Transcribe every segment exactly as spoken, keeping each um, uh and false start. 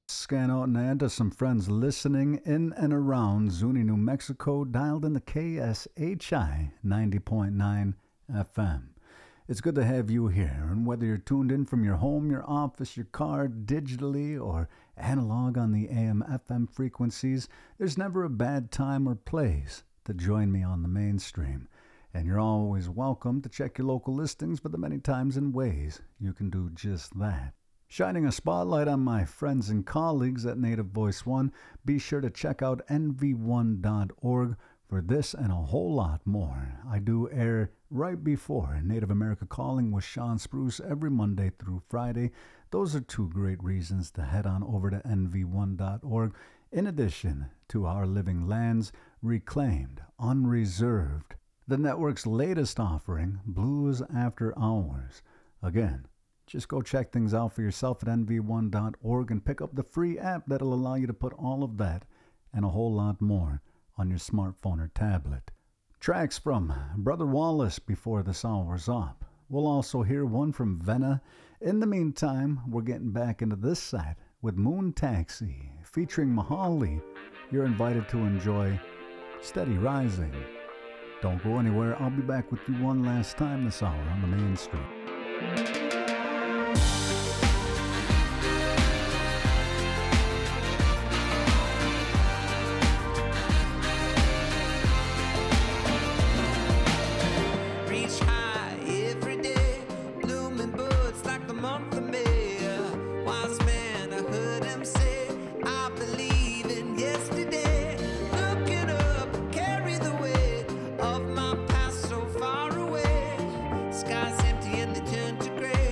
Scan out and add to some friends listening in and around Zuni, New Mexico, dialed in the K S H I ninety point nine F M. It's good to have you here, and whether you're tuned in from your home, your office, your car, digitally, or analog on the A M F M frequencies, there's never a bad time or place to join me on the mainstream. And you're always welcome to check your local listings for the many times and ways you can do just that. Shining a spotlight on my friends and colleagues at Native Voice One, be sure to check out N V one dot org for this and a whole lot more. I do air right before Native America Calling with Sean Spruce every Monday through Friday. Those are two great reasons to head on over to N V one dot org. In addition to Our Living Lands, Reclaimed, Unreserved, the network's latest offering, Blues After Hours. Again, just go check things out for yourself at N V one dot org and pick up the free app that'll allow you to put all of that and a whole lot more on your smartphone or tablet. Tracks from Brother Wallace before this hour's up. We'll also hear one from Venna. In the meantime, we're getting back into this set with Moon Taxi featuring Mahali. You're invited to enjoy Steady Rising. Don't go anywhere. I'll be back with you one last time this hour on the main street. Skies empty and they turn to gray.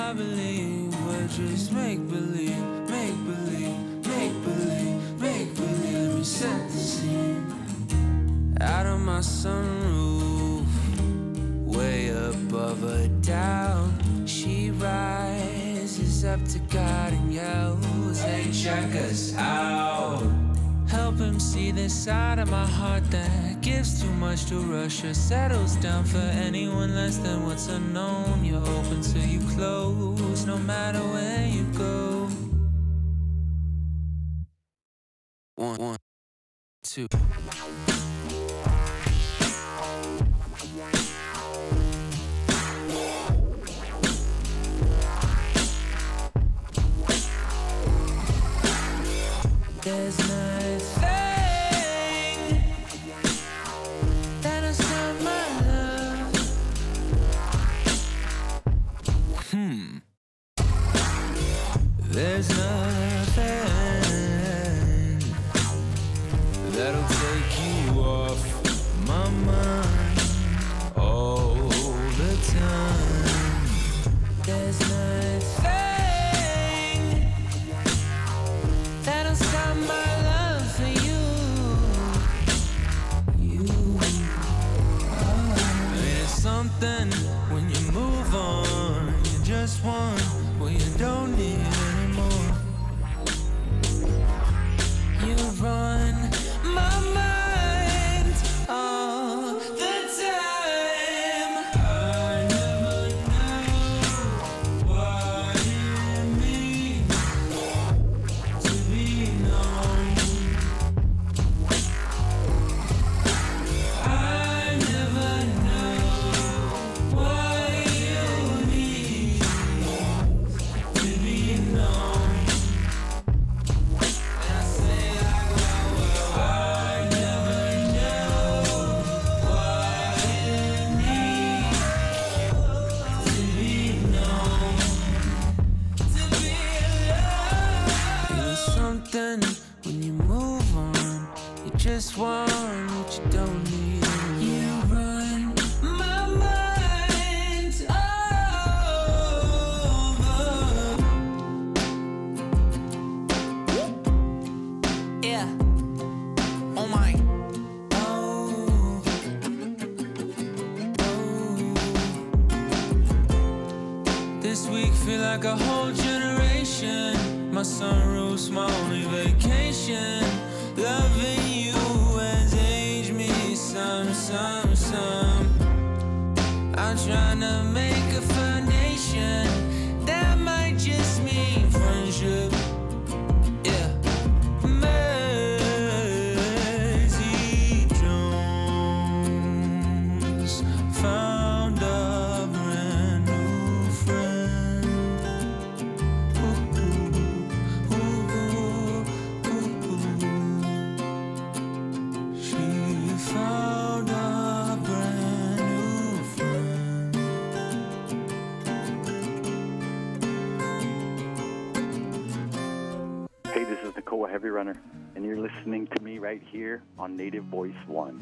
I believe we're just make-believe, make-believe, make-believe, make-believe. Let me set the scene. Out on my sunroof, way above her doubt, she rises up to God and yells, hey, check us out. Help him see this side of my heart that gives too much to rush or settles down for anyone less than what's unknown. You're open till you close, no matter where you go. One, one, two. There's nothing that'll stop my love. Hmm. There's nothing that'll take you off my mind all the time. There's nothing that'll stop my love for you. You are. I mean, it's something when you move on. You just want what you don't need anymore. You run my mind all the time. I never know what it means to be known. I never know what you need to be known. And I say like, well, well, I never know what you need to be known, to be loved. It's something when you move on, you just want what you don't need. You run my mind over. Yeah. Oh my. Oh. Oh. This week feel like a whole generation. My sunroof's my only vacation. Loving you has aged me some, some, some. I'm trying to make a foundation that might just mean friendship. Yeah. Maisie Jones found a brand new friend. Ooh, ooh, ooh, ooh. She found a brand new friend. Hey, this is Nicole Heavy Runner, and you're listening to me right here on Native Voice One.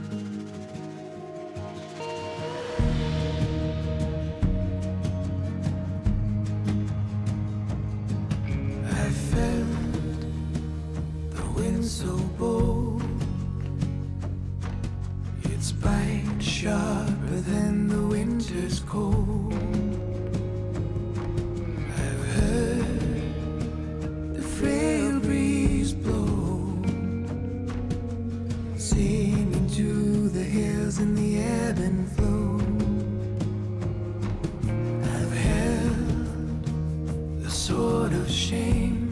I felt the wind so bold, its bite sharper than the winter's cold. I've heard the frail breeze blow, singing to the hills in the ebb and flow. I've held the sword of shame,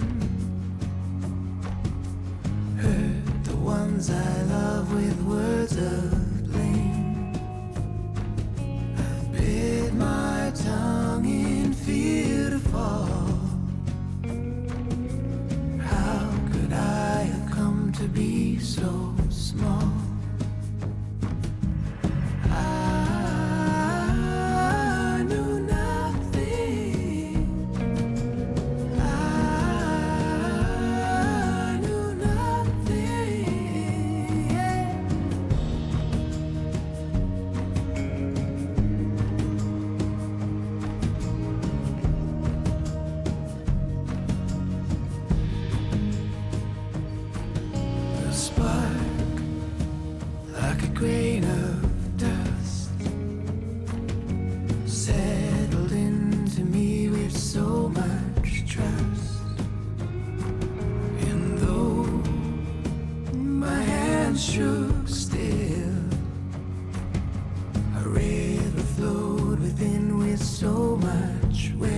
hurt the ones I love with words of blame. I've bit my tongue in fear to fall. How could I have come to be so small? I knew nothing. I knew nothing. spark, like a grain of dust, settled into me with so much trust. And though my hands shook still, a river flowed within with so much will.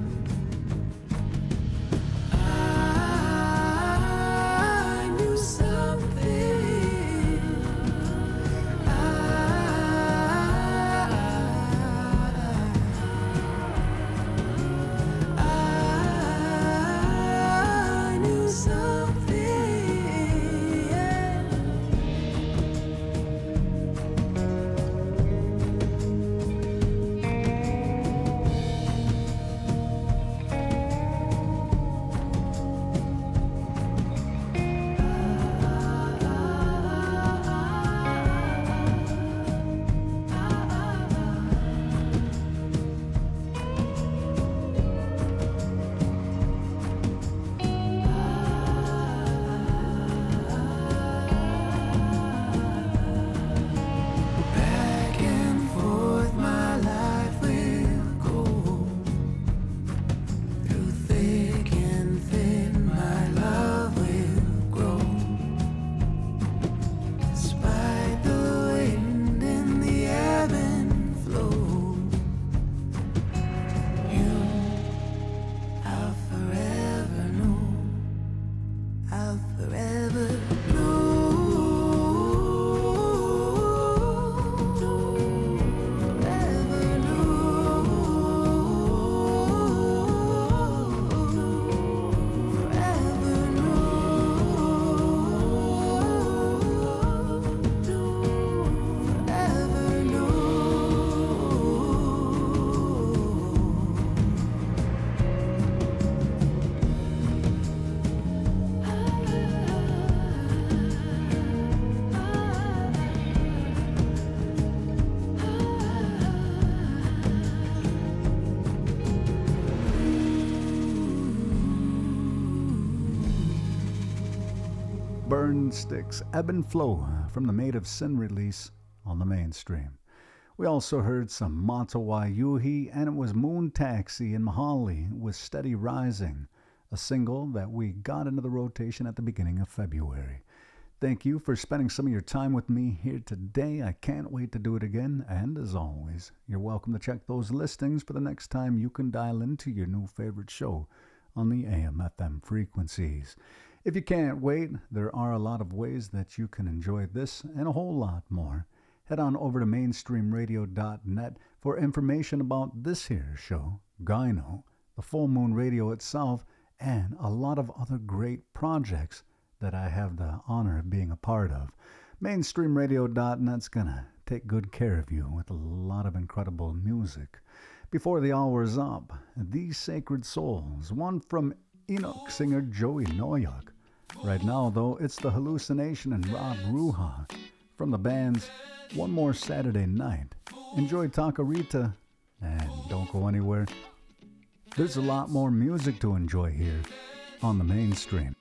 Burn Sticks, Ebb and Flow from the Made of Sin release on the Mainstream. We also heard some Matawa Yuhi, and it was Moon Taxi in Mahali with Steady Rising, a single that we got into the rotation at the beginning of February. Thank you for spending some of your time with me here today. I can't wait to do it again, and as always, you're welcome to check those listings for the next time you can dial into your new favorite show on the A M F M frequencies. If you can't wait, there are a lot of ways that you can enjoy this and a whole lot more. Head on over to mainstream radio dot net for information about this here show, Gyno, the Full Moon Radio itself, and a lot of other great projects that I have the honor of being a part of. mainstream radio dot net's gonna take good care of you with a lot of incredible music. Before the hour's up, These Sacred Souls, one from Enoch singer Joey Noyak. Right now, though, it's The Hallucination and Rob Ruha from the bands One More Saturday Night. Enjoy Takarita, and don't go anywhere. There's a lot more music to enjoy here on the Mainstream.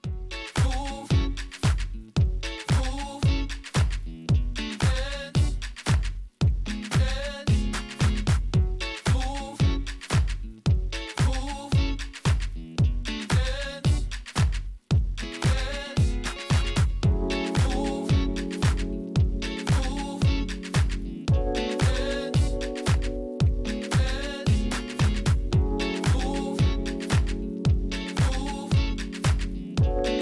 Move.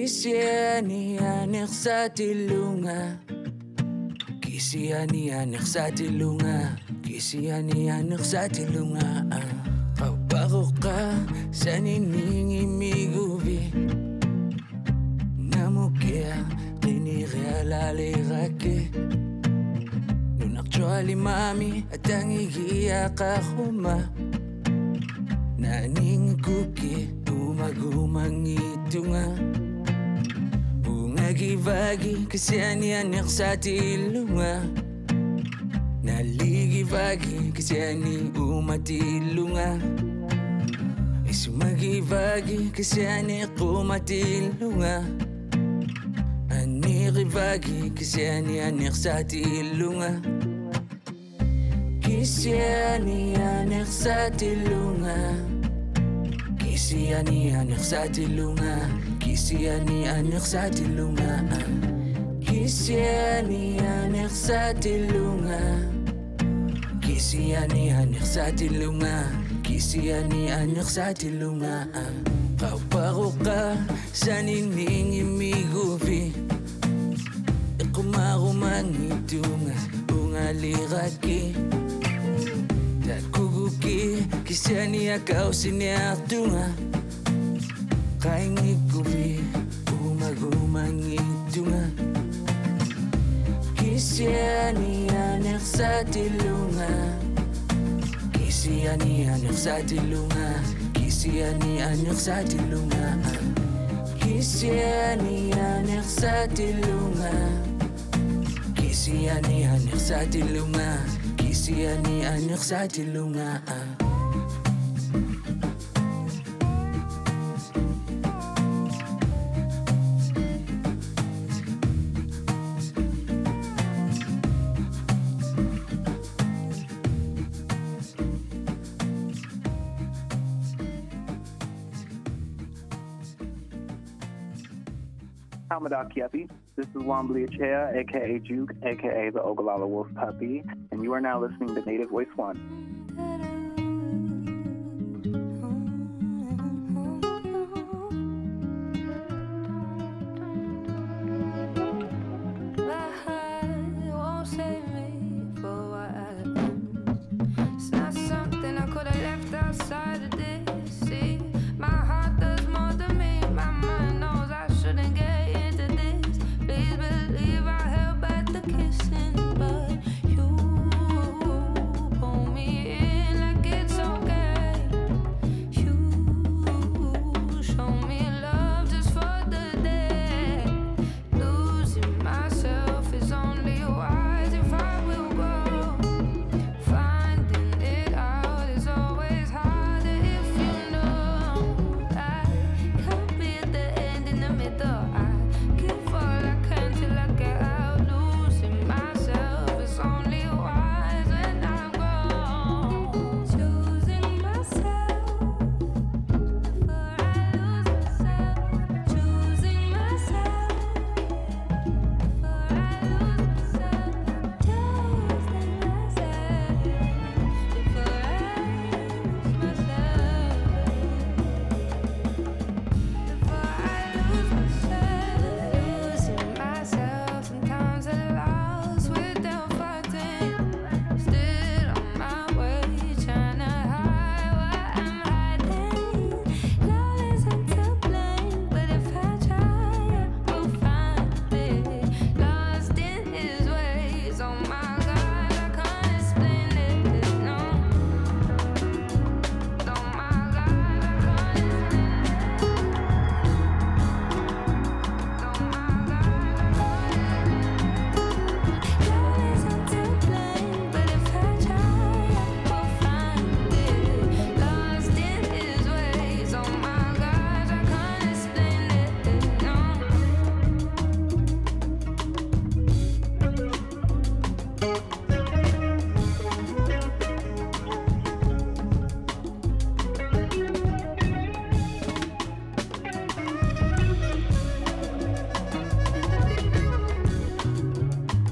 Kisiani anek sa tilunga, Kisiani anek sa tilunga, Kisiani anek sa tilunga. Kapako ka sa niningimigubi, Namukia kinirealalirake, Nunaktuali mami at ang igiyak ahuma, Naning kuki umagumang itunga, Bungagi-vagi kasi anak sa tilunga, Naligi-vagi kasi ani umatilunga, Isumagi-vagi kasi anak umatilunga, Aniri-vagi kasi ani anak sa tilunga, Kasi ani anak sa tilunga, Kisiani anak sa tilunga, Kisiani anak sa tilunga, Kisiani anak sa tilunga, Kisiani anak sa tilunga, Kisiani anak sa tilunga. Kapako ka sa niningimigubi, Kumaruman itunga ungaliraki, Kuguki kisiani akau siniatunga, Kaingikubi umagumang itunga, Kisiani anak sa tilunga, Kisiani anak sa tilunga, Kisiani anak sa tilunga, Kisiani anak sa tilunga, Kisiani anak sa tilunga, Kisiani anak sa tilunga. Hamadak Yepi. This is Wambly Achea, a k a. Juke, a k a the Ogallala Wolf Puppy, and you are now listening to Native Voice One.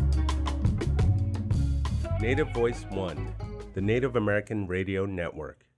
Native Voice One, the Native American Radio Network.